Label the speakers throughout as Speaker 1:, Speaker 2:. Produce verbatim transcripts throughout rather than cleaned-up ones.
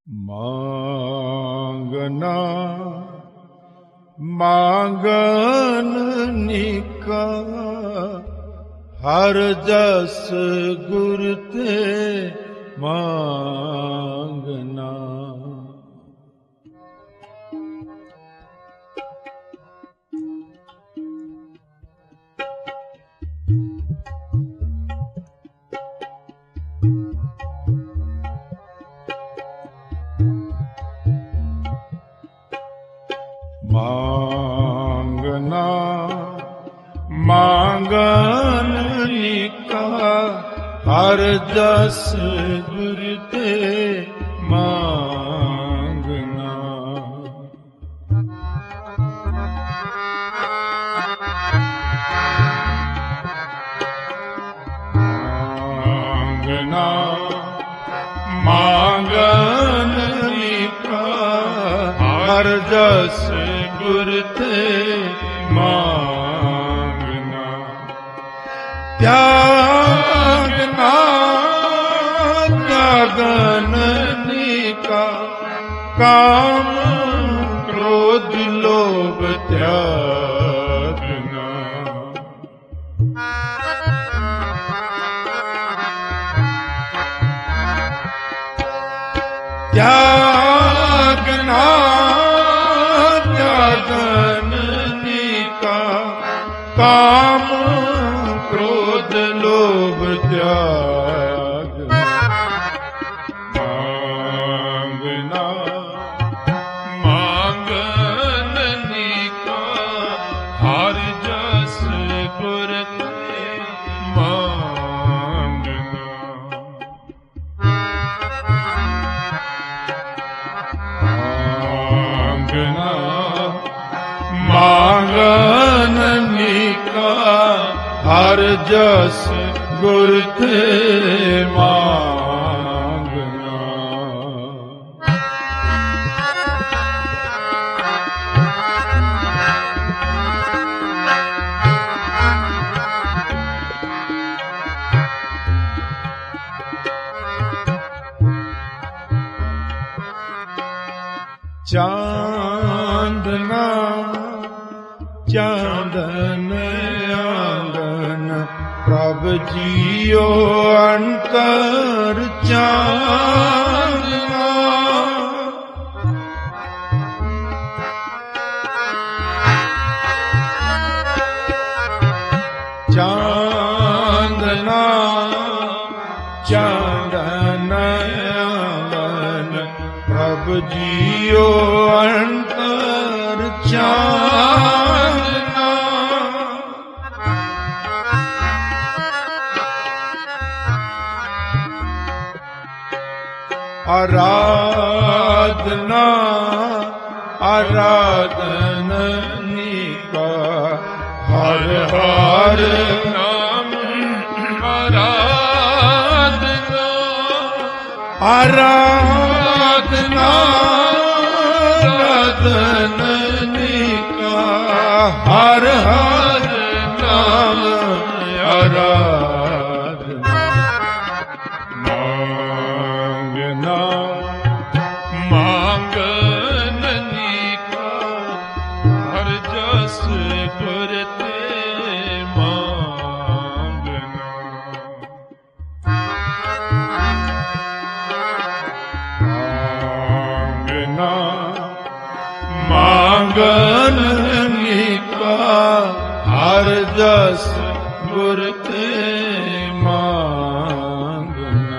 Speaker 1: मांगना मांगन निका हर जस गुर ते मांगना। मांगना मांगन निका हर जस गुर ते मांगना। मांगना मांगन निका हर जस गुर ते मांगना। त्यागना त्यागन निका काम क्रोध लोभ त्यागना। त्यागना त्यागन निका काम क्रोध लोभ त्यागना। मांगना मांगन निका हर जस गुर ते मांगना। मांगना मांगन निका हर जस गुर ते मांगना। चांदना चांदन आंगन प्रभ जियो अंतर चांदना। चांदना चांदन आंगन प्रभ जियो अंतर चांदना। आराधना आराधन निका हर हर नाम। आराधना आराधना आराधन निका हर हर नाम। आराधना मांगना मांगन निका हर जस गुर ते मांगना। मांगना मांगन निका हर जस गुर ते मांगना।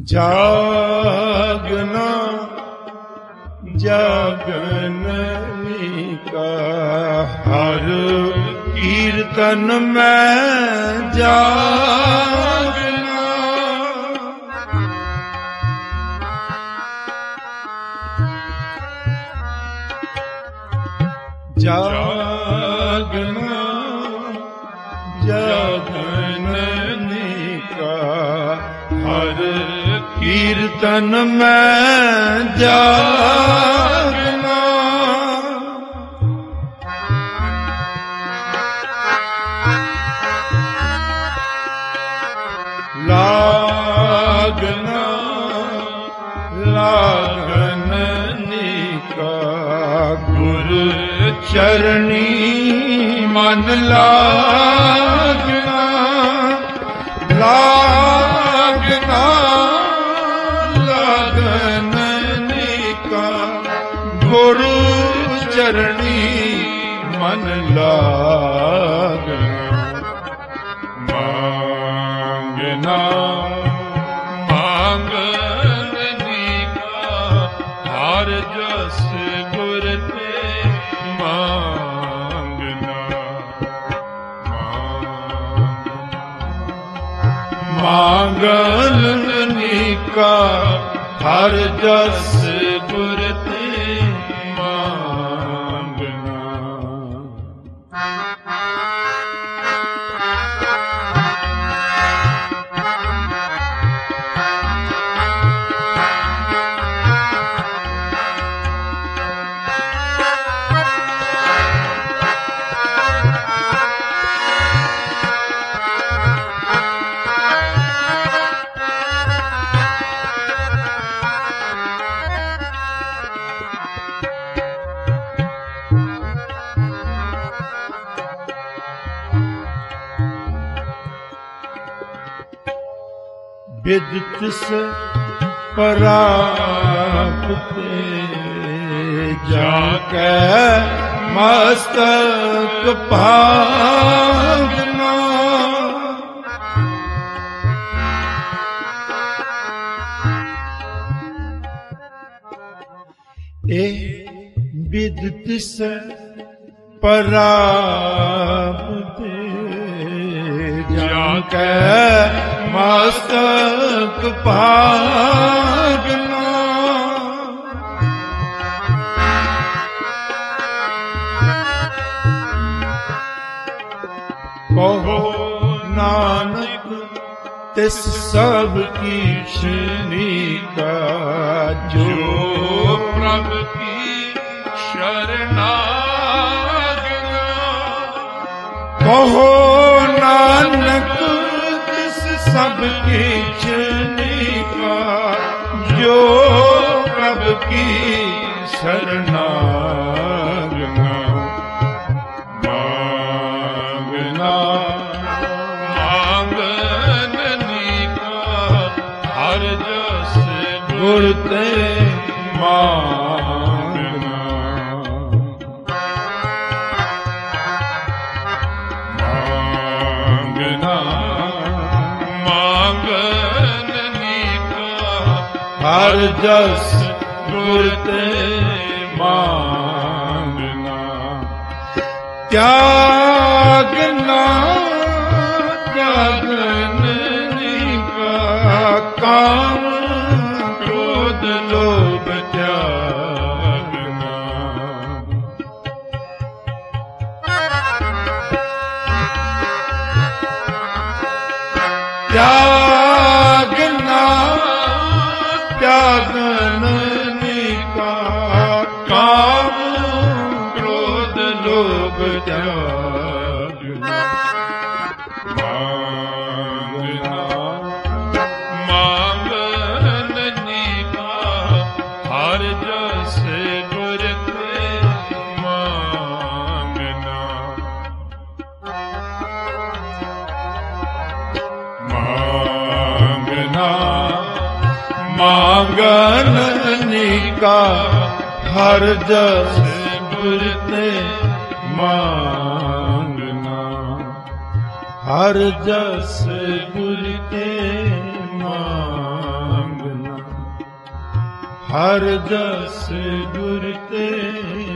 Speaker 1: ਜਾਗਨਾ ਜਾਗਨਨੀ ਕਾ ਹਰ ਕੀਰਤਨ ਮੈਂ ਜਾਗਨਾ ਜਾਗਨਾ ਜਾਗਨਨੀ ਕਾ ਹਰ ਕੀਰਤਨ ਮੈਂ ਜਾਗਨਾ ਲਾਗਨਾ ਲਾਗਨਨੀ ਕਾ ਗੁਰ ਚਰਣੀ ਮਨ ਲਾਗਨਾ ਲਾਗਨਾ ਲਾਗਨਨੀ ਕਾ ਗੁਰੂ ਚਰਣੀ ਮਨ ਲਾਗਨਾ ਮੰਗਨਾ ਮੰਗਨਨੀ ਕਾ ਹਰ ਜਸ ਗੁਰ ਤੇ ਮੰਗਨਾ ਮੰਗਨਨੀ ਕਾ ਹਰ ਜਸ ਗੁਰ ਤੇ ਮੰਗਨਾ ਬਿਦ ਤਿਸ ਪ੍ਰਾਪਤੇ ਜਾ ਕੈ ਮਸਤਕ ਭਾਗਨਾ ਇਹ ਬਿਦ ਤਿਸ ਪ੍ਰਾਪਤੇ ਜਾ ਕੈ ਮਸਤਕ ਭਾਗਨਾ ਕਹੋ ਨਾਨਕ ਤਿਸ ਸਭ ਕੀਛਨੀ ਕਾ ਜੋ ਪ੍ਰਭ ਕੀ ਸ਼ਰਨਾਗਨਾ ਕਹੋ ਨਾਨਕ ਸਭ ਕੀਛਨੀ ਕਾ ਜੋ ਪ੍ਰਭ ਕੀ ਸ਼ਰਨਾਗਨਾ ਮੰਗਨਾ ਮੰਗਨਨੀ ਕਾ ਹਰ ਜਸ ਗੁਰ ਤੇ ਮੰਗਨਾ ਮੰਗਨਾ ਮੰਗਨਨੀ ਕਾ ਹਰ ਜਸ ਗੁਰ ਤੇ ਮੰਗਨਾ ਤਿਆਗਨਾ ਤਿਆਗਨਨੀ ਕਾ ਕਾਮ ਕ੍ਰੋਧ ਲੋਭ ਤਿਆਗਨਾ ਤਿਆਗਨਾ ਤਿਆਗਨਨੀ ਕਾ ਕਾਮ ਕ੍ਰੋਧ ਲੋਭ ਤਿਆਗਨਾ ਮੰਗਨਾ ਮੰਗਨਨੀ ਕਾ ਹਰ ਜਸ ਗੁਰ ਤੇ ਮੰਗਨਾ ਮੰਗਨਾ ਮੰਗਨਨੀ ਕਾ ਹਰ ਜਸ ਗੁਰ ਤੇ ਮੰਗਨਾ ਹਰ ਜਸ ਗੁਰ ਤੇ ਮੰਗਨਾ ਹਰ ਜਸ ਗੁਰ ਤੇ